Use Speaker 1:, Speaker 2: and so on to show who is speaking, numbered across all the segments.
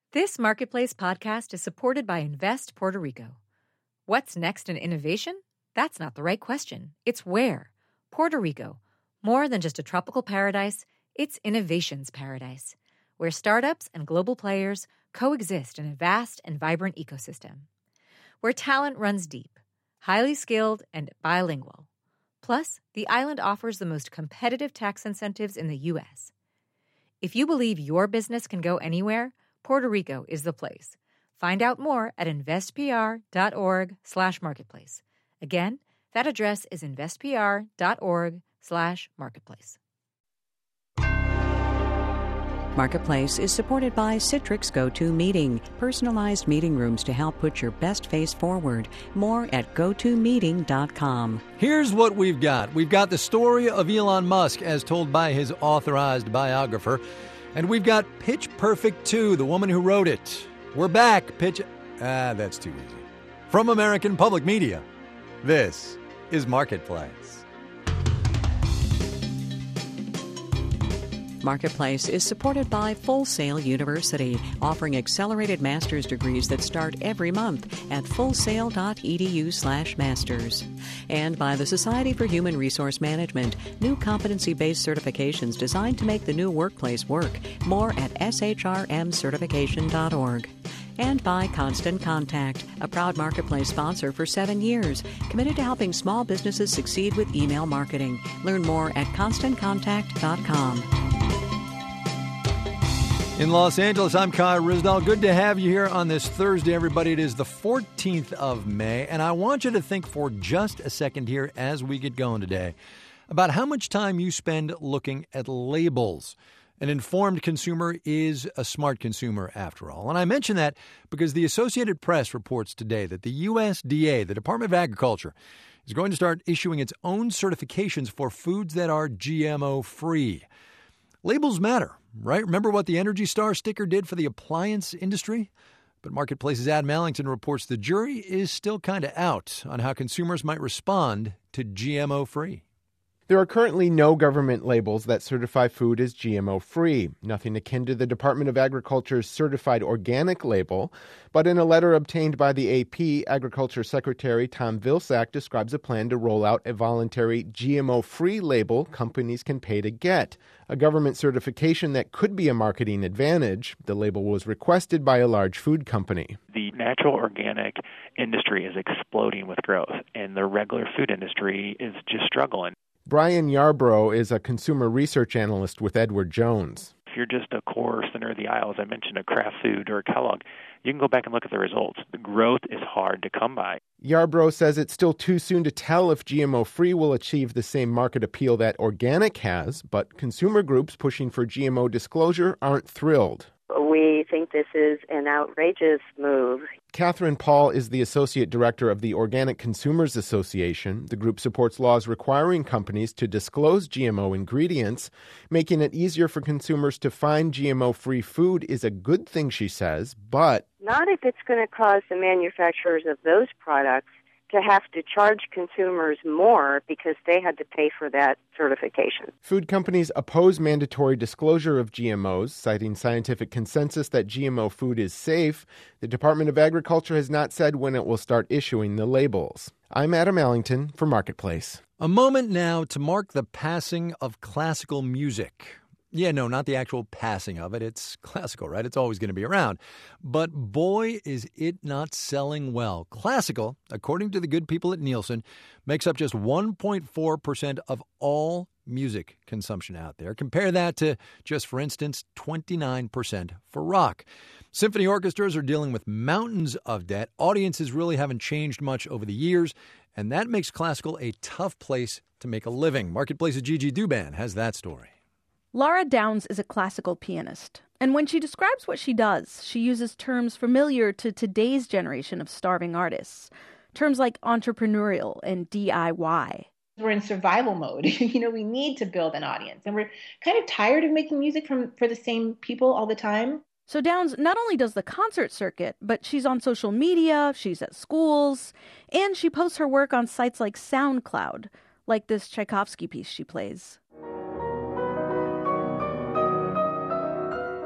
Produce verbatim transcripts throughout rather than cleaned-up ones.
Speaker 1: This Marketplace podcast is supported by Invest Puerto Rico. What's next in innovation? That's not the right question. It's where. Puerto Rico. More than just a tropical paradise, it's innovation's paradise, where startups and global players coexist in a vast and vibrant ecosystem. Where talent runs deep, highly skilled, and bilingual. Plus, the island offers the most competitive tax incentives in the U S. If you believe your business can go anywhere, Puerto Rico is the place. Find out more at investpr.org slash marketplace. Again, that address is investpr.org slash marketplace.
Speaker 2: Marketplace is supported by Citrix GoToMeeting, personalized meeting rooms to help put your best face forward. More at go to meeting dot com.
Speaker 3: Here's what we've got. We've got the story of Elon Musk as told by his authorized biographer. And we've got Pitch Perfect two, the woman who wrote it. We're back. Pitch... Ah, that's too easy. From American Public Media, this is Marketplace.
Speaker 2: Marketplace is supported by Full Sail University, offering accelerated master's degrees that start every month at fullsail.edu slash masters. And by the Society for Human Resource Management, new competency-based certifications designed to make the new workplace work. More at s h r m certification dot org. And by Constant Contact, a proud Marketplace sponsor for seven years, committed to helping small businesses succeed with email marketing. Learn more at constant contact dot com.
Speaker 3: In Los Angeles, I'm Kai Ryssdal. Good to have you here on this Thursday, everybody. It is the fourteenth of May, and I want you to think for just a second here as we get going today about how much time you spend looking at labels. An informed consumer is a smart consumer, after all. And I mention that because the Associated Press reports today that the U S D A, the Department of Agriculture, is going to start issuing its own certifications for foods that are G M O-free. Labels matter, right? Remember what the Energy Star sticker did for the appliance industry? But Marketplace's Adam Allington reports the jury is still kind of out on how consumers might respond to G M O-free.
Speaker 4: There are currently no government labels that certify food as G M O-free, nothing akin to the Department of Agriculture's certified organic label. But in a letter obtained by the A P, Agriculture Secretary Tom Vilsack describes a plan to roll out a voluntary G M O-free label companies can pay to get, a government certification that could be a marketing advantage. The label was requested by a large food company.
Speaker 5: The natural organic industry is exploding with growth, and the regular food industry is just struggling.
Speaker 4: Brian Yarbrough is a consumer research analyst with Edward Jones.
Speaker 5: If you're just a core center of the aisle, as I mentioned, a Kraft Food or a Kellogg, you can go back and look at the results. The growth is hard to come by.
Speaker 4: Yarbrough says it's still too soon to tell if G M O-free will achieve the same market appeal that organic has, but consumer groups pushing for G M O disclosure aren't thrilled.
Speaker 6: We think this is an outrageous move.
Speaker 4: Catherine Paul is the Associate Director of the Organic Consumers Association. The group supports laws requiring companies to disclose G M O ingredients. Making it easier for consumers to find G M O-free food is a good thing, she says, but...
Speaker 6: not if it's going to cause the manufacturers of those products to have to charge consumers more because they had to pay for that certification.
Speaker 4: Food companies oppose mandatory disclosure of G M Os, citing scientific consensus that G M O food is safe. The Department of Agriculture has not said when it will start issuing the labels. I'm Adam Allington for Marketplace.
Speaker 3: A moment now to mark the passing of classical music. Yeah, no, not the actual passing of it. It's classical, right? It's always going to be around. But boy, is it not selling well. Classical, according to the good people at Nielsen, makes up just one point four percent of all music consumption out there. Compare that to just, for instance, twenty-nine percent for rock. Symphony orchestras are dealing with mountains of debt. Audiences really haven't changed much over the years, and that makes classical a tough place to make a living. Marketplace's Gigi Douban has that story.
Speaker 7: Laura Downs is a classical pianist, and when she describes what she does, she uses terms familiar to today's generation of starving artists, terms like entrepreneurial and D I Y.
Speaker 8: We're in survival mode. You know, we need to build an audience, and we're kind of tired of making music from for the same people all the time.
Speaker 7: So Downs not only does the concert circuit, but she's on social media, she's at schools, and she posts her work on sites like SoundCloud, like this Tchaikovsky piece she plays.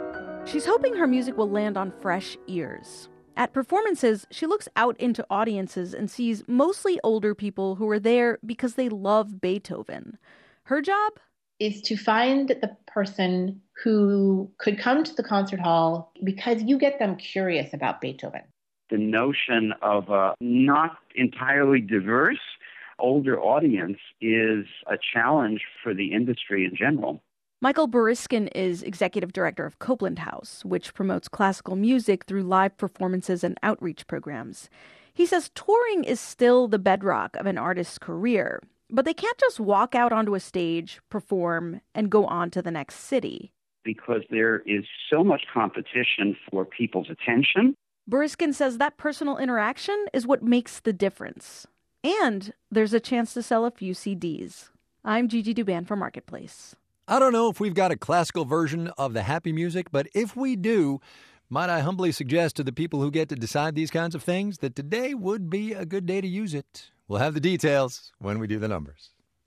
Speaker 7: She's hoping her music will land on fresh ears. At performances, she looks out into audiences and sees mostly older people who are there because they love Beethoven. Her job?
Speaker 8: Is to find the person who could come to the concert hall because you get them curious about Beethoven.
Speaker 9: The notion of a not entirely diverse older audience is a challenge for the industry in general.
Speaker 7: Michael Boriskin is executive director of Copeland House, which promotes classical music through live performances and outreach programs. He says touring is still the bedrock of an artist's career, but they can't just walk out onto a stage, perform, and go on to the next city.
Speaker 9: Because there is so much competition for people's attention.
Speaker 7: Boriskin says that personal interaction is what makes the difference. And there's a chance to sell a few C Ds. I'm Gigi Douban for Marketplace.
Speaker 3: I don't know if we've got a classical version of the happy music, but if we do, might I humbly suggest to the people who get to decide these kinds of things that today would be a good day to use it. We'll have the details when we do the numbers.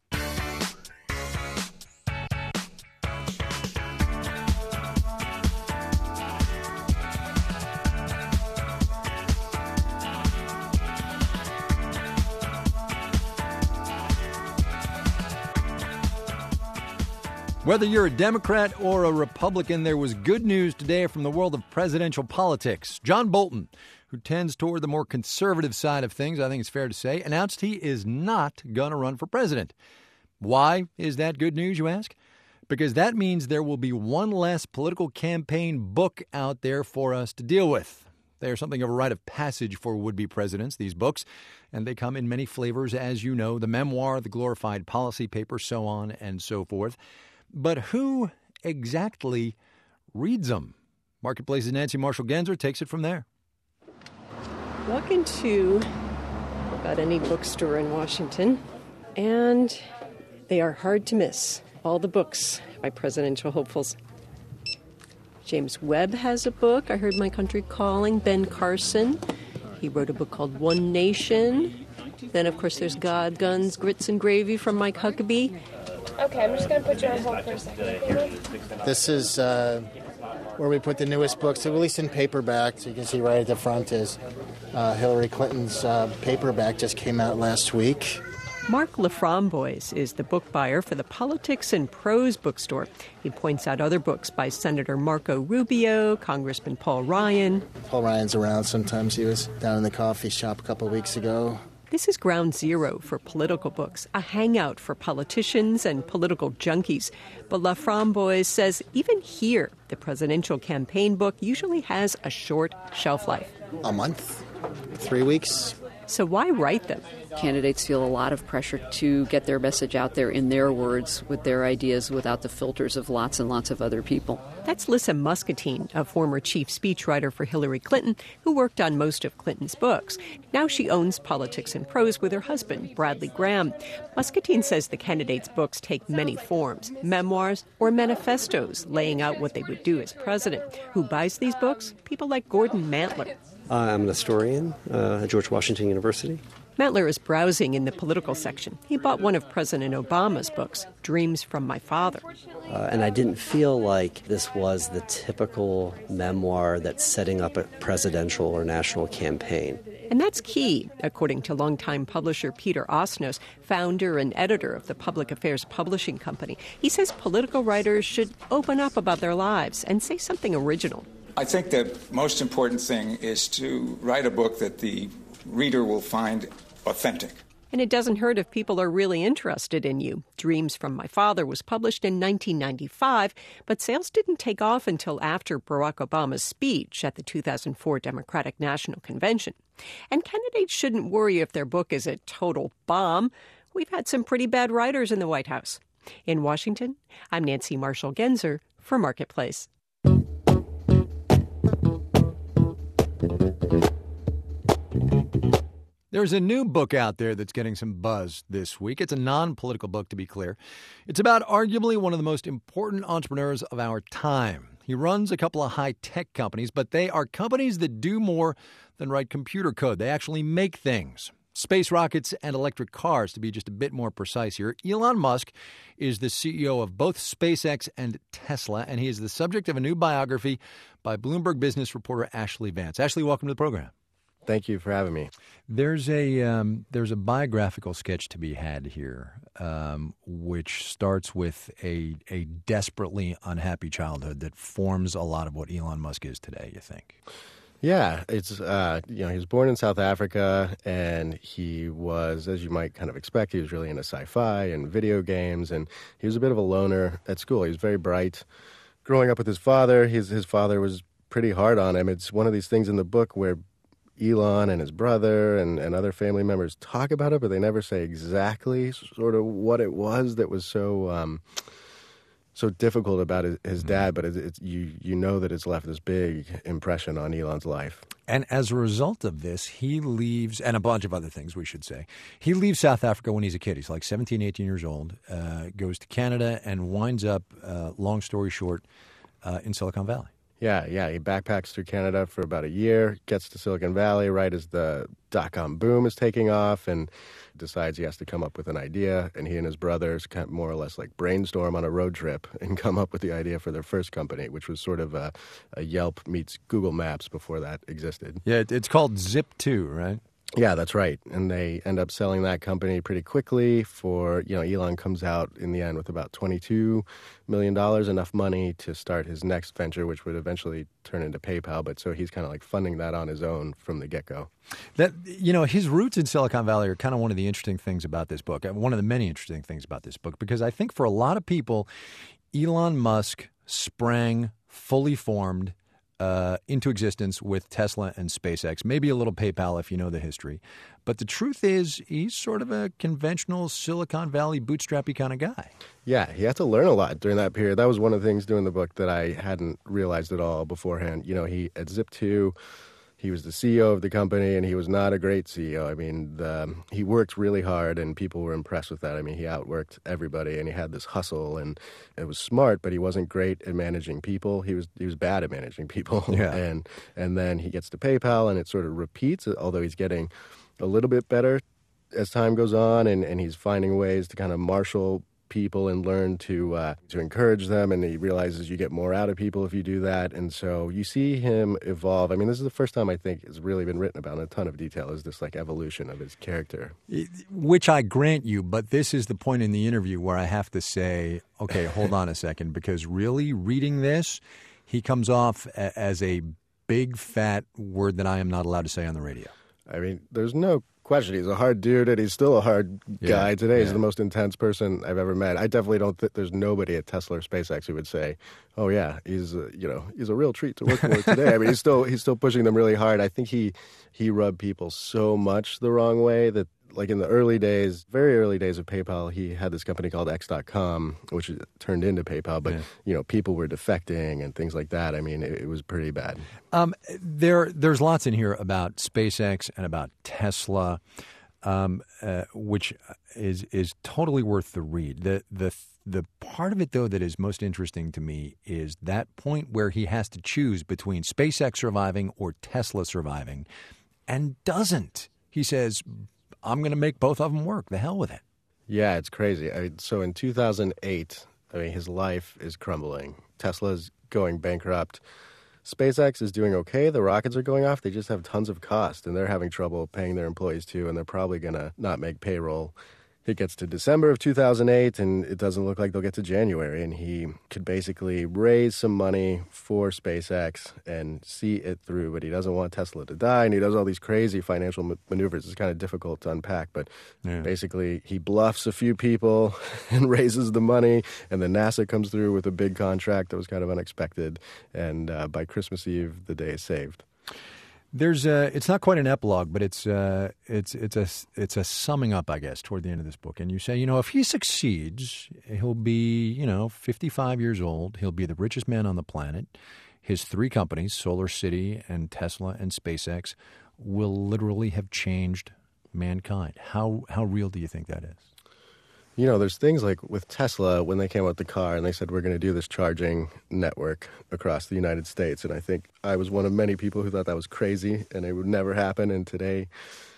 Speaker 3: Whether you're a Democrat or a Republican, there was good news today from the world of presidential politics. John Bolton, who tends toward the more conservative side of things, I think it's fair to say, announced he is not going to run for president. Why is that good news, you ask? Because that means there will be one less political campaign book out there for us to deal with. They are something of a rite of passage for would-be presidents, these books, and they come in many flavors, as you know, the memoir, the glorified policy paper, so on and so forth. But who exactly reads them? Marketplace's Nancy Marshall-Genzer takes it from there.
Speaker 10: Walk into about any bookstore in Washington, and they are hard to miss. All the books by presidential hopefuls. James Webb has a book, I Heard My Country Calling. Ben Carson, he wrote a book called One Nation. Then, of course, there's God, Guns, Grits, and Gravy from Mike Huckabee.
Speaker 11: Okay, I'm just going to put you on hold for a second.
Speaker 12: This is uh, where we put the newest books, at least in paperback. So you can see right at the front is uh, Hillary Clinton's uh, paperback just came out last week.
Speaker 10: Mark Laframboise is the book buyer for the Politics and Prose bookstore. He points out other books by Senator Marco Rubio, Congressman Paul Ryan.
Speaker 12: Paul Ryan's around sometimes. He was down in the coffee shop a couple of weeks ago.
Speaker 10: This is ground zero for political books, a hangout for politicians and political junkies. But Laframboise says even here, the presidential campaign book usually has a short shelf life.
Speaker 12: A month, three weeks.
Speaker 10: So why write them?
Speaker 13: Candidates feel a lot of pressure to get their message out there in their words, with their ideas, without the filters of lots and lots of other people.
Speaker 10: That's Lissa Muscatine, a former chief speechwriter for Hillary Clinton, who worked on most of Clinton's books. Now she owns Politics and Prose with her husband, Bradley Graham. Muscatine says the candidates' books take many forms, memoirs or manifestos laying out what they would do as president. Who buys these books? People like Gordon Mantler.
Speaker 14: Uh, I'm an historian uh, at George Washington University.
Speaker 10: Mantler is browsing in the political section. He bought one of President Obama's books, Dreams from My Father.
Speaker 14: Uh, and I didn't feel like this was the typical memoir that's setting up a presidential or national campaign.
Speaker 10: And that's key, according to longtime publisher Peter Osnos, founder and editor of the Public Affairs Publishing Company. He says political writers should open up about their lives and say something original.
Speaker 15: I think the most important thing is to write a book that the reader will find authentic.
Speaker 10: And it doesn't hurt if people are really interested in you. Dreams from My Father was published in nineteen ninety-five, but sales didn't take off until after Barack Obama's speech at the two thousand four Democratic National Convention. And candidates shouldn't worry if their book is a total bomb. We've had some pretty bad writers in the White House. In Washington, I'm Nancy Marshall-Genzer for Marketplace.
Speaker 3: There's a new book out there that's getting some buzz this week. It's a non-political book, to be clear. It's about arguably one of the most important entrepreneurs of our time. He runs a couple of high-tech companies, but they are companies that do more than write computer code. They actually make things. space rockets and electric cars, to be just a bit more precise here. Elon Musk is the C E O of both SpaceX and Tesla, and he is the subject of a new biography by Bloomberg business reporter Ashley Vance. Ashley, welcome to the program.
Speaker 16: Thank you for having me.
Speaker 3: There's a um, there's a biographical sketch to be had here, um, which starts with a a desperately unhappy childhood that forms a lot of what Elon Musk is today, you think?
Speaker 16: Yeah, it's uh, you know, he was born in South Africa, and he was, as you might kind of expect, he was really into sci-fi and video games, and he was a bit of a loner at school. He was very bright. Growing up with his father, his his father was pretty hard on him. It's one of these things in the book where Elon and his brother and, and other family members talk about it, but they never say exactly sort of what it was that was so um, so difficult about his, his dad. But it's, it's, you you know that it's left this big impression on Elon's life.
Speaker 3: And as a result of this, he leaves, and a bunch of other things we should say, he leaves South Africa when he's a kid. He's like seventeen, eighteen years old, uh, goes to Canada and winds up, uh, long story short, uh, in Silicon Valley.
Speaker 16: Yeah, yeah. He backpacks through Canada for about a year, gets to Silicon Valley right as the dot-com boom is taking off, and decides he has to come up with an idea. And he and his brothers kind of more or less like brainstorm on a road trip and come up with the idea for their first company, which was sort of a, a Yelp meets Google Maps before that existed.
Speaker 3: Yeah, it's called Zip two, right?
Speaker 16: Yeah, that's right. And they end up selling that company pretty quickly for, you know, Elon comes out in the end with about twenty-two million dollars, enough money to start his next venture, which would eventually turn into PayPal. But so he's kind of like funding that on his own from the get-go.
Speaker 3: That, you know, his roots in Silicon Valley are kind of one of the interesting things about this book, one of the many interesting things about this book, because I think for a lot of people, Elon Musk sprang fully formed Uh, into existence with Tesla and SpaceX, maybe a little PayPal if you know the history. But the truth is, he's sort of a conventional Silicon Valley bootstrappy kind of guy.
Speaker 16: Yeah, he had to learn a lot during that period. That was one of the things doing the book that I hadn't realized at all beforehand. You know, he at Zip two, he was the C E O of the company, and he was not a great C E O. I mean, the, he worked really hard, and people were impressed with that. I mean, he outworked everybody, and he had this hustle, and it was smart, but he wasn't great at managing people. He was he was bad at managing people.
Speaker 3: Yeah.
Speaker 16: and and then he gets to PayPal, and it sort of repeats, although he's getting a little bit better as time goes on, and, and he's finding ways to kind of marshal people and learn to uh, to encourage them, and he realizes you get more out of people if you do that. And so you see him evolve. I mean, this is the first time I think it's really been written about in a ton of detail, is this like evolution of his character.
Speaker 3: Which I grant you, but this is the point in the interview where I have to say, okay, hold on a second, because really reading this, he comes off a- as a big fat word that I am not allowed to say on the radio.
Speaker 16: I mean, there's no question. He's a hard dude, and he's still a hard guy
Speaker 3: Yeah,
Speaker 16: today. He's
Speaker 3: yeah.
Speaker 16: the most intense person I've ever met. I definitely don't think there's nobody at Tesla or SpaceX who would say, "Oh yeah, he's a, you know he's a real treat to work for today." I mean, he's still he's still pushing them really hard. I think he he rubbed people so much the wrong way that, like in the early days, very early days of PayPal, he had this company called X dot com, which turned into PayPal. But,
Speaker 3: Yeah.
Speaker 16: you know, people were defecting and things like that. I mean, it, it was pretty bad.
Speaker 3: Um, there, there's lots in here about SpaceX and about Tesla, um, uh, which is is totally worth the read. The the the part of it, though, that is most interesting to me is that point where he has to choose between SpaceX surviving or Tesla surviving, and doesn't. He says, I'm going to make both of them work. The hell with it.
Speaker 16: Yeah, it's crazy. I mean, so in two thousand eight, I mean, his life is crumbling. Tesla's going bankrupt. SpaceX is doing okay. The rockets are going off. They just have tons of cost, and they're having trouble paying their employees too, and they're probably going to not make payroll. It gets to December of two thousand eight, and it doesn't look like they'll get to January, and he could basically raise some money for SpaceX and see it through, but he doesn't want Tesla to die, and he does all these crazy financial ma- maneuvers. It's kind of difficult to unpack, but
Speaker 3: Yeah.
Speaker 16: basically he bluffs a few people and raises the money, and then NASA comes through with a big contract that was kind of unexpected, and uh, by Christmas Eve, the day is saved.
Speaker 3: There's a, it's not quite an epilogue, but it's uh, it's it's a it's a summing up, I guess, toward the end of this book. And you say, you know, if he succeeds, he'll be, you know, fifty-five years old. He'll be the richest man on the planet. His three companies, Solar City and Tesla and SpaceX, will literally have changed mankind. How how real do you think that is?
Speaker 16: You know, there's things like with Tesla, when they came out with the car and they said, we're going to do this charging network across the United States. And I think I was one of many people who thought that was crazy and it would never happen. And today,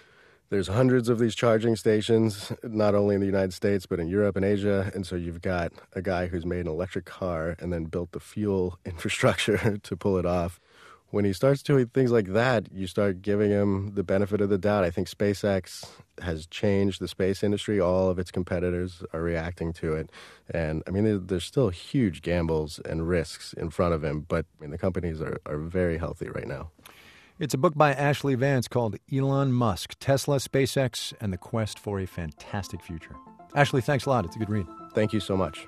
Speaker 16: There's hundreds of these charging stations, not only in the United States, but in Europe and Asia. And so you've got a guy who's made an electric car and then built the fuel infrastructure to pull it off. When he starts doing things like that, you start giving him the benefit of the doubt. I think SpaceX has changed the space industry. All of its competitors are reacting to it. And, I mean, there's still huge gambles and risks in front of him, but I mean, the companies are, are very healthy right now.
Speaker 3: It's a book by Ashley Vance called Elon Musk, Tesla, SpaceX, and the Quest for a Fantastic Future. Ashley, thanks a lot. It's a good read.
Speaker 16: Thank you so much.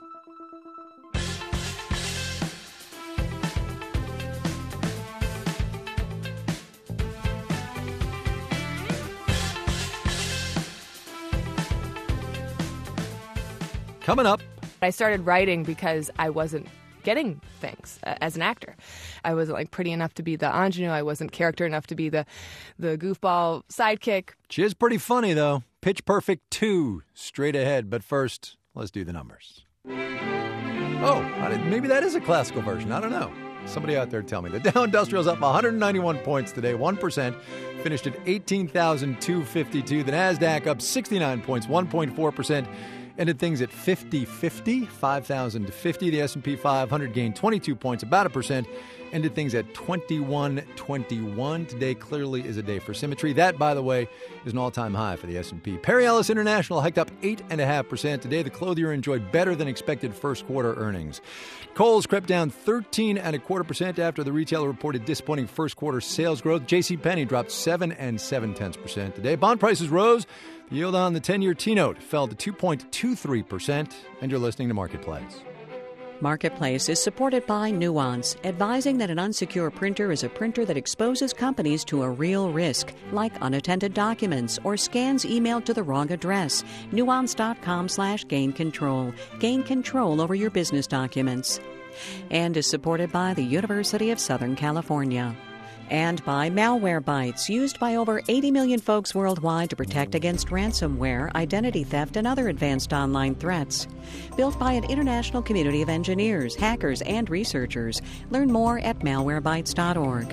Speaker 3: Coming up.
Speaker 17: I started writing because I wasn't getting things uh, as an actor. I wasn't like pretty enough to be the ingenue. I wasn't character enough to be the the goofball sidekick.
Speaker 3: She is pretty funny, though. Pitch Perfect two, straight ahead. But first, let's do the numbers. Oh, I did, maybe that is a classical version. I don't know. Somebody out there tell me. The Dow Industrial's up one hundred ninety-one points today, one percent. Finished at eighteen thousand two hundred fifty-two. The NASDAQ up sixty-nine points, one point four percent. Ended things at fifty fifty, five thousand fifty. The S and P five hundred gained twenty-two points, about a percent. Ended things at twenty-one twenty-one. Today clearly is a day for symmetry. That, by the way, is an all-time high for the S and P. Perry Ellis International hiked up eight point five percent. Today, the clothier enjoyed better than expected first quarter earnings. Kohl's crept down thirteen and a quarter percent after the retailer reported disappointing first quarter sales growth. JCPenney dropped seven and seven tenths percent today. Bond prices rose. The yield on the ten-year T-note fell to two point two three percent. And you're listening to Marketplace.
Speaker 2: Marketplace is supported by Nuance, advising that an unsecure printer is a printer that exposes companies to a real risk, like unattended documents or scans emailed to the wrong address. Nuance.com slash gain control. Gain control over your business documents. And is supported by the University of Southern California. And by Malwarebytes, used by over eighty million folks worldwide to protect against ransomware, identity theft, and other advanced online threats. Built by an international community of engineers, hackers, and researchers. Learn more at malwarebytes dot org.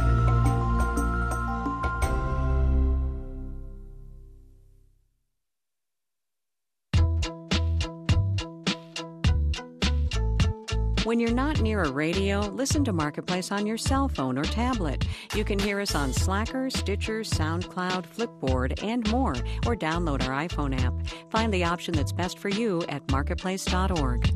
Speaker 2: When you're not near a radio, listen to Marketplace on your cell phone or tablet. You can hear us on Slacker, Stitcher, SoundCloud, Flipboard, and more, or download our iPhone app. Find the option that's best for you at marketplace dot org.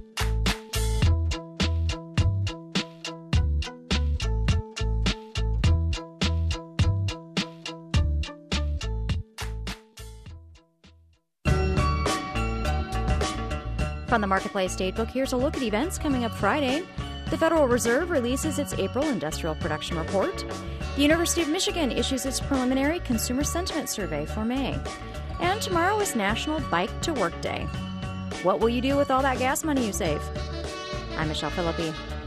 Speaker 18: From the Marketplace Datebook, here's a look at events coming up Friday. The Federal Reserve releases its April Industrial Production Report. The University of Michigan issues its preliminary Consumer Sentiment Survey for May. And tomorrow is National Bike to Work Day. What will you do with all that gas money you save? I'm Michelle Philippi.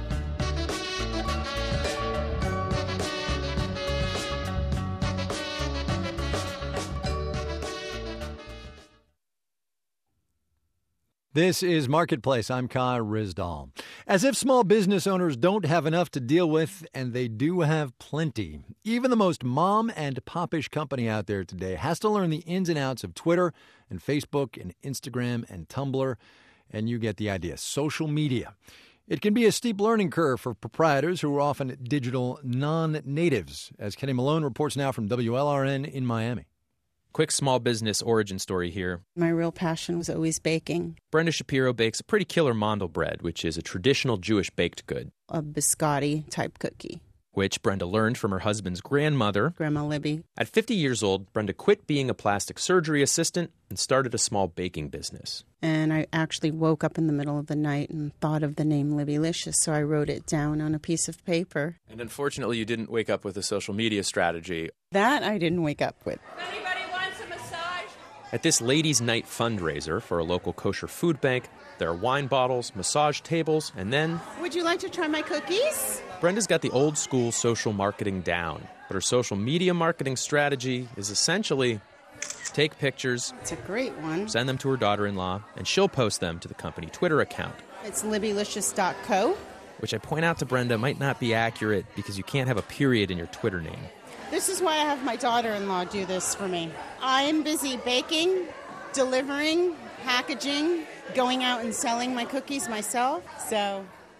Speaker 3: This is Marketplace. I'm Kai Ryssdal. As if small business owners don't have enough to deal with, and they do have plenty. Even the most mom and popish company out there today has to learn the ins and outs of Twitter and Facebook and Instagram and Tumblr, and you get the idea. Social media. It can be a steep learning curve for proprietors who are often digital non-natives, as Kenny Malone reports now from W L R N in Miami.
Speaker 19: Quick small business origin story here.
Speaker 20: My real passion was always baking.
Speaker 19: Brenda Shapiro bakes a pretty killer mandel bread, which is a traditional Jewish baked good.
Speaker 20: A biscotti-type cookie.
Speaker 19: Which Brenda learned from her husband's grandmother,
Speaker 20: Grandma Libby.
Speaker 19: At fifty years old, Brenda quit being a plastic surgery assistant and started a small baking business.
Speaker 20: And I actually woke up in the middle of the night and thought of the name Libbylicious, so I wrote it down on a piece of paper.
Speaker 19: And unfortunately, you didn't wake up with a social media strategy.
Speaker 20: That I didn't wake up with.
Speaker 19: At this ladies' night fundraiser for a local kosher food bank, there are wine bottles, massage tables, and then...
Speaker 20: Would you like to try my cookies?
Speaker 19: Brenda's got the old school social marketing down, but her social media marketing strategy is essentially take pictures...
Speaker 20: It's a great one.
Speaker 19: ...send them to her daughter-in-law, and she'll post them to the company Twitter account.
Speaker 20: It's libbylicious dot co.
Speaker 19: which I point out to Brenda might not be accurate because you can't have a period in your Twitter name.
Speaker 20: This is why I have my daughter-in-law do this for me. I'm busy baking, delivering, packaging, going out and selling my cookies myself, so...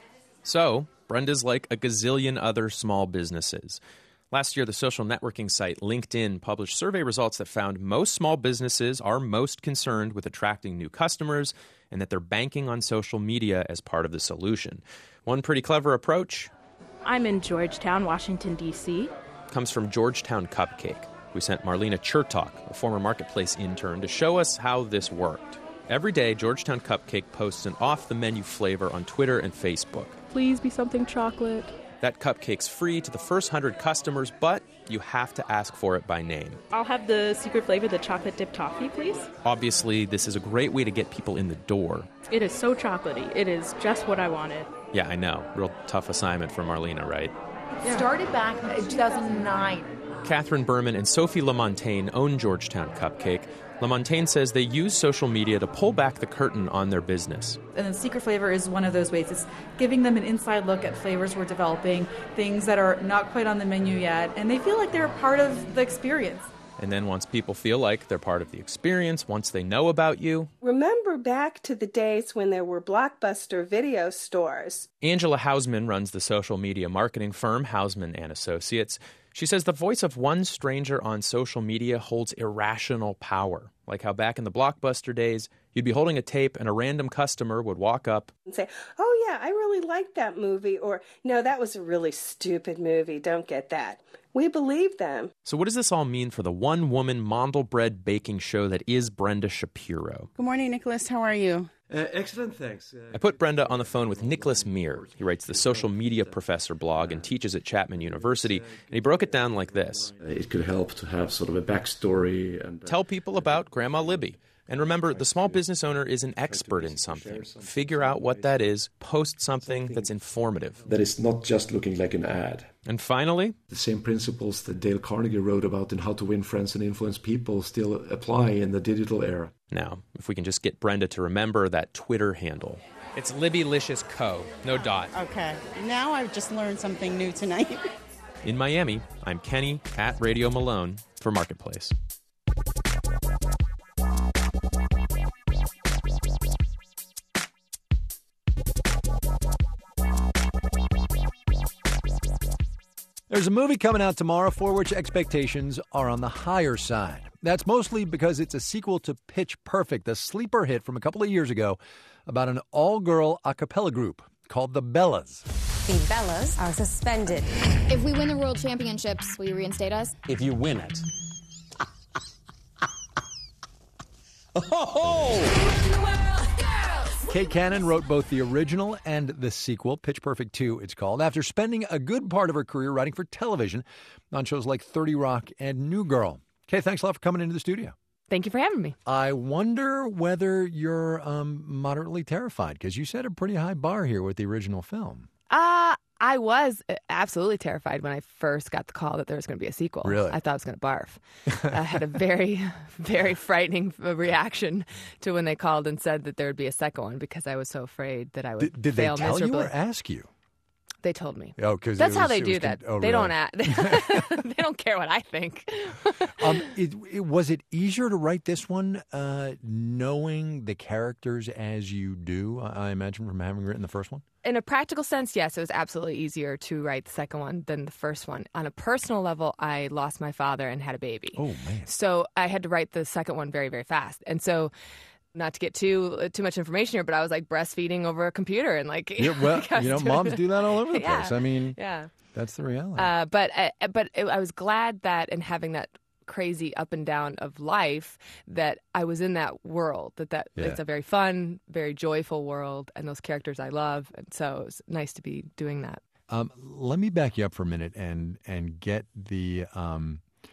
Speaker 19: So, Brenda's like a gazillion other small businesses. Last year, the social networking site LinkedIn published survey results that found most small businesses are most concerned with attracting new customers and that they're banking on social media as part of the solution. One pretty clever approach...
Speaker 21: I'm in Georgetown, Washington, D C
Speaker 19: comes from Georgetown Cupcake. We sent Marlena Chertok, a former Marketplace intern, to show us how this worked. Every day, Georgetown Cupcake posts an off-the-menu flavor on Twitter and Facebook.
Speaker 21: Please be something chocolate.
Speaker 19: That cupcake's free to the first hundred customers, but you have to ask for it by name.
Speaker 21: I'll have the secret flavor, the chocolate dip toffee, please.
Speaker 19: Obviously, this is a great way to get people in the door.
Speaker 21: It is so chocolatey. It is just what I wanted.
Speaker 19: Yeah, I know. Real tough assignment for Marlena, right?
Speaker 22: Yeah. Started back in two thousand nine.
Speaker 19: Catherine Berman and Sophie Lamontagne own Georgetown Cupcake. Lamontagne says they use social media to pull back the curtain on their business.
Speaker 23: And the secret flavor is one of those ways. It's giving them an inside look at flavors we're developing, things that are not quite on the menu yet, and they feel like they're part of the experience.
Speaker 19: And then once people feel like they're part of the experience, once they know about you...
Speaker 24: Remember back to the days when there were Blockbuster video stores.
Speaker 19: Angela Hausman runs the social media marketing firm Hausman and Associates. She says the voice of one stranger on social media holds irrational power. Like how back in the Blockbuster days, you'd be holding a tape and a random customer would walk up
Speaker 24: and say, oh yeah, I really liked that movie, or no, that was a really stupid movie, don't get that. We believe them.
Speaker 19: So what does this all mean for the one-woman Mondelbread baking show that is Brenda Shapiro?
Speaker 20: Good morning, Nicholas. How are you?
Speaker 25: Uh, excellent, thanks. Uh,
Speaker 19: I put Brenda on the phone with Nicholas Meir. He writes the Social Media Professor blog and teaches at Chapman University. And he broke it down like this.
Speaker 25: It could help to have sort of a backstory. and uh,
Speaker 19: Tell people about Grandma Libby. And remember, the small business owner is an expert in something. Figure out what that is, post something that's informative.
Speaker 25: That is not just looking like an ad.
Speaker 19: And finally,
Speaker 25: the same principles that Dale Carnegie wrote about in How to Win Friends and Influence People still apply in the digital era.
Speaker 19: Now, if we can just get Brenda to remember that Twitter handle. It's Libbylicious Co. No dot.
Speaker 20: Okay. Now I've just learned something new tonight.
Speaker 19: In Miami, I'm Kenny at Radio Malone for Marketplace.
Speaker 3: There's a movie coming out tomorrow for which expectations are on the higher side. That's mostly because it's a sequel to Pitch Perfect, a sleeper hit from a couple of years ago about an all-girl a cappella group called the Bellas.
Speaker 26: The Bellas are suspended.
Speaker 27: If we win the World Championships, will you reinstate us?
Speaker 28: If you win it.
Speaker 3: Kate Cannon wrote both the original and the sequel, Pitch Perfect two, it's called, after spending a good part of her career writing for television on shows like thirty Rock and New Girl. Kate, thanks a lot for coming into the studio.
Speaker 17: Thank you for having me.
Speaker 3: I wonder whether you're um, moderately terrified, because you set a pretty high bar here with the original film.
Speaker 17: Uh, I was absolutely terrified when I first got the call that there was going to be a sequel.
Speaker 3: Really?
Speaker 17: I thought I was going to barf. I had a very, very frightening reaction to when they called and said that there would be a second one because I was so afraid that I would
Speaker 3: Did, did
Speaker 17: fail
Speaker 3: they tell
Speaker 17: miserably.
Speaker 3: you or ask you?
Speaker 17: They told me.
Speaker 3: Oh, because
Speaker 17: that's
Speaker 3: was,
Speaker 17: how they do
Speaker 3: was,
Speaker 17: that.
Speaker 3: Oh,
Speaker 17: they
Speaker 3: really?
Speaker 17: don't act. They don't care what I think.
Speaker 3: um, it, it, was it easier to write this one uh, knowing the characters as you do, I imagine, from having written the first one?
Speaker 17: In a practical sense, yes, it was absolutely easier to write the second one than the first one. On a personal level, I lost my father and had a baby.
Speaker 3: Oh, man.
Speaker 17: So I had to write the second one very, very fast. And so, not to get too too much information here, but I was like breastfeeding over a computer and like
Speaker 3: yeah, well,
Speaker 17: like
Speaker 3: you know, moms do that all over the
Speaker 17: yeah,
Speaker 3: place. I mean,
Speaker 17: yeah,
Speaker 3: that's the reality.
Speaker 17: Uh, but uh, but it, I was glad that in having that crazy up and down of life that I was in that world. That that
Speaker 3: yeah.
Speaker 17: it's a very fun, very joyful world, and those characters I love, and so it's nice to be doing that.
Speaker 3: Um, let me back you up for a minute and and get the. Um,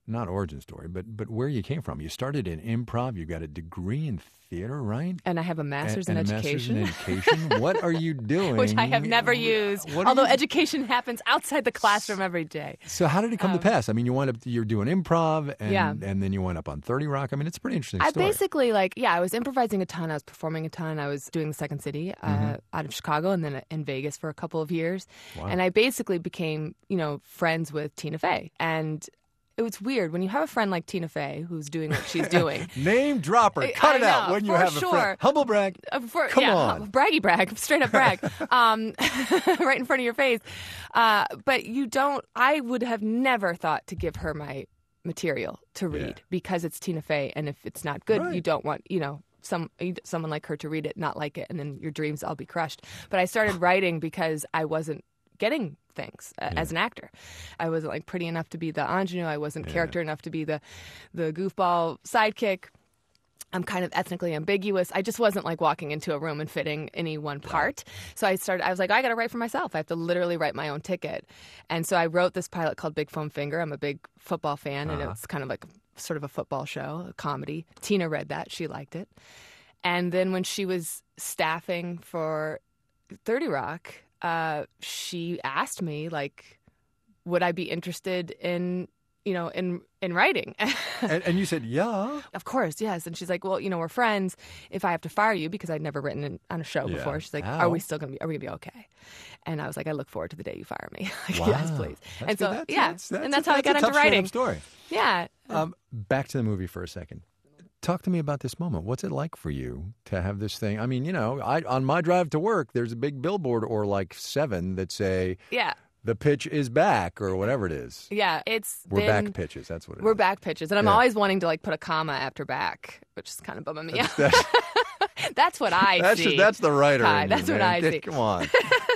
Speaker 3: not origin story, but but where you came from. You started in improv. You got a degree in theater, right?
Speaker 17: And I have a master's
Speaker 3: and,
Speaker 17: in
Speaker 3: and
Speaker 17: education.
Speaker 3: A master's in education. What are you doing?
Speaker 17: Which I have never used.
Speaker 3: What are
Speaker 17: although
Speaker 3: you...
Speaker 17: education happens outside the classroom every day.
Speaker 3: So how did it come
Speaker 17: um,
Speaker 3: to pass? I mean, you wound up, you're doing improv, and,
Speaker 17: yeah.
Speaker 3: and then you went up on thirty Rock. I mean, it's a pretty interesting
Speaker 17: I
Speaker 3: story.
Speaker 17: basically, like, yeah, I was improvising a ton. I was performing a ton. I was doing the Second City uh,
Speaker 3: Mm-hmm.
Speaker 17: out of Chicago and then in Vegas for a couple of years.
Speaker 3: Wow.
Speaker 17: And I basically became, you know, friends with Tina Fey. And it was weird when you have a friend like Tina Fey who's doing what she's doing.
Speaker 3: Name dropper.
Speaker 17: I,
Speaker 3: Cut
Speaker 17: I
Speaker 3: it out
Speaker 17: know,
Speaker 3: when you
Speaker 17: for
Speaker 3: have
Speaker 17: sure.
Speaker 3: a friend. Humble brag.
Speaker 17: Uh, for,
Speaker 3: Come
Speaker 17: yeah,
Speaker 3: on.
Speaker 17: Braggy brag. Straight up brag. um, right in front of your face. Uh, but you don't, I would have never thought to give her my material to read
Speaker 3: Yeah.
Speaker 17: because it's Tina Fey. And if it's not good,
Speaker 3: Right.
Speaker 17: you don't want, you know, some someone like her to read it, not like it, and then your dreams all be crushed. But I started writing because I wasn't getting things uh,
Speaker 3: Yeah.
Speaker 17: as an actor. I wasn't like pretty enough to be the ingenue. I wasn't
Speaker 3: Yeah.
Speaker 17: character enough to be the the goofball sidekick. I'm kind of ethnically ambiguous. I just wasn't like walking into a room and fitting any one part. So I started, I was like, I got to write for myself. I have to literally write my own ticket. And so I wrote this pilot called Big Foam Finger. I'm a big football fan, and
Speaker 3: Uh-huh.
Speaker 17: it's kind of like sort of a football show, a comedy. Tina read that. She liked it. And then when she was staffing for thirty Rock, uh, she asked me, like, would I be interested in, you know, in in writing?
Speaker 3: and, and you said, yeah.
Speaker 17: Of course, yes. And she's like, well, you know, we're friends. If I have to fire you, because I'd never written in, on a show
Speaker 3: Yeah.
Speaker 17: before, she's like,
Speaker 3: Ow.
Speaker 17: are we still going to be, are we going to be okay? And I was like, I look forward to the day you fire me. Like,
Speaker 3: Wow.
Speaker 17: yes, please.
Speaker 3: That's
Speaker 17: and so,
Speaker 3: good. That's-
Speaker 17: yeah.
Speaker 3: that's- that's
Speaker 17: and
Speaker 3: a-
Speaker 17: that's how I
Speaker 3: that's a
Speaker 17: got
Speaker 3: tough
Speaker 17: into writing.
Speaker 3: straight-up story.
Speaker 17: Yeah.
Speaker 3: Um, back to the movie for a second. Talk to me about this moment. What's it like for you to have this thing? I mean, you know, I on my drive to work, there's a big billboard or like seven that say,
Speaker 17: Yeah.
Speaker 3: the pitch is back or whatever it is.
Speaker 17: Yeah. It's
Speaker 3: We're
Speaker 17: been,
Speaker 3: back pitches. That's what it
Speaker 17: We're
Speaker 3: is.
Speaker 17: back pitches. And I'm
Speaker 3: Yeah.
Speaker 17: always wanting to like put a comma after back, which is kind of bumming me out.
Speaker 3: That's,
Speaker 17: That's what I
Speaker 3: that's,
Speaker 17: see.
Speaker 3: that's the writer.
Speaker 17: Kai,
Speaker 3: in you,
Speaker 17: that's what
Speaker 3: man.
Speaker 17: I see.
Speaker 3: Come on.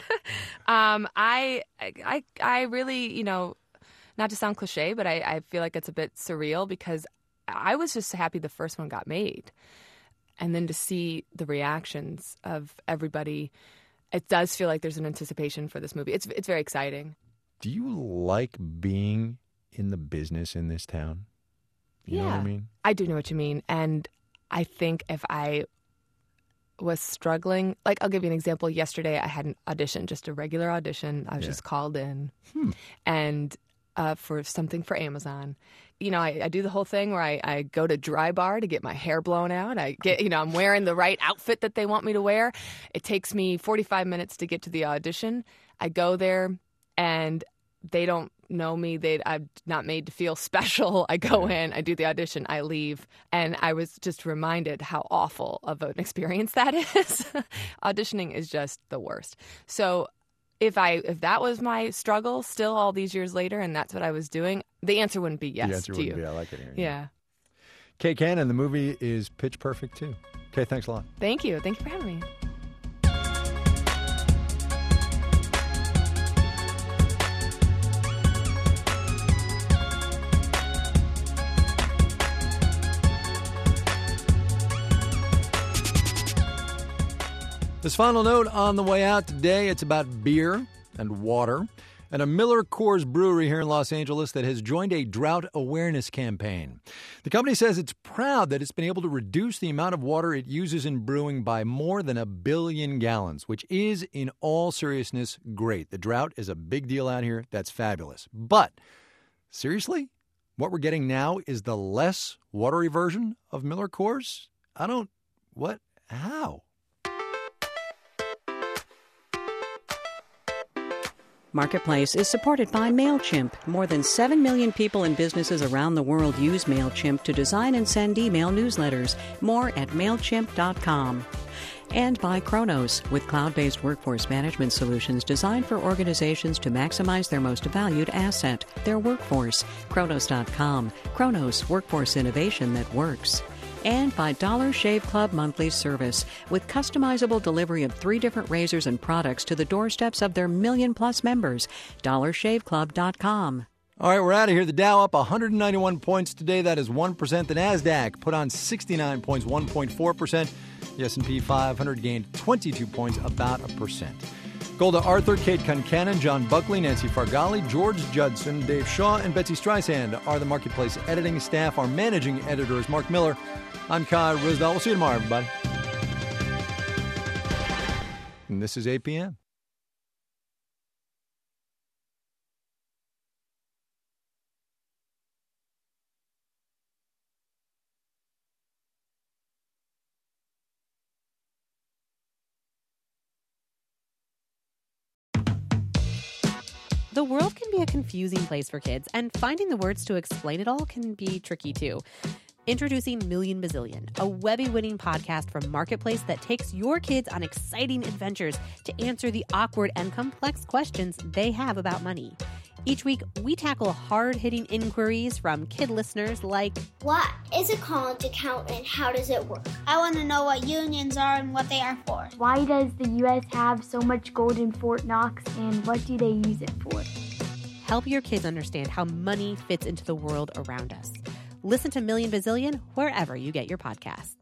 Speaker 17: Um, I, I, I really, you know, not to sound cliche, but I, I feel like it's a bit surreal because I was just happy the first one got made. And then to see the reactions of everybody, it does feel like there's an anticipation for this movie. It's it's very exciting.
Speaker 3: Do you like being in the business in this town? You
Speaker 17: yeah.
Speaker 3: know what I mean?
Speaker 17: I do know what you mean. And I think if I was struggling, like I'll give you an example. Yesterday I had an audition, just a regular audition. I was
Speaker 3: Yeah.
Speaker 17: just called in
Speaker 3: Hmm.
Speaker 17: and uh, for something for Amazon. You know, I, I do the whole thing where I, I go to Dry Bar to get my hair blown out. I get, you know, I'm wearing the right outfit that they want me to wear. It takes me forty-five minutes to get to the audition. I go there and they don't know me. They, I'm not made to feel special. I go in, I do the audition, I leave. And I was just reminded how awful of an experience that is. Auditioning is just the worst. So if I if that was my struggle still all these years later and that's what I was doing, the answer wouldn't be yes
Speaker 3: the answer
Speaker 17: to
Speaker 3: wouldn't
Speaker 17: you.
Speaker 3: be, I like it here.
Speaker 17: Yeah.
Speaker 3: Kay Cannon, the movie is Pitch Perfect too. Kay, thanks a lot.
Speaker 17: Thank you. Thank you for having me.
Speaker 3: This final note on the way out today, it's about beer and water and a Miller Coors brewery here in Los Angeles that has joined a drought awareness campaign. The company says it's proud that it's been able to reduce the amount of water it uses in brewing by more than a billion gallons, which is, in all seriousness, great. The drought is a big deal out here. That's fabulous. But, seriously? What we're getting now is the less watery version of Miller Coors? I don't... What? How?
Speaker 2: Marketplace is supported by MailChimp. More than seven million people and businesses around the world use MailChimp to design and send email newsletters. More at MailChimp dot com. And by Kronos, with cloud-based workforce management solutions designed for organizations to maximize their most valued asset, their workforce. Kronos dot com. Kronos, workforce innovation that works. And by Dollar Shave Club Monthly Service, with customizable delivery of three different razors and products to the doorsteps of their million-plus members. Dollar Shave Club dot com.
Speaker 3: All right, we're out of here. The Dow up one hundred ninety-one points today. That is one percent. The NASDAQ put on sixty-nine points, one point four percent. The S and P five hundred gained twenty-two points, about a percent. Golda Arthur, Kate Concannon, John Buckley, Nancy Fargali, George Judson, Dave Shaw, and Betsy Streisand are the Marketplace editing staff. Our managing editor is Mark Miller. I'm Kai Ryssdal. We'll see you tomorrow, everybody. And this is A P M.
Speaker 1: The world can be a confusing place for kids, and finding the words to explain it all can be tricky too. Introducing Million Bazillion, a Webby-winning podcast from Marketplace that takes your kids on exciting adventures to answer the awkward and complex questions they have about money. Each week, we tackle hard-hitting inquiries from kid listeners like,
Speaker 4: what is a college account and how does it work? I want to know what unions are and what they are for.
Speaker 5: Why does the U S have so much gold in Fort Knox and what do they use it for?
Speaker 1: Help your kids understand how money fits into the world around us. Listen to Million Bazillion wherever you get your podcasts.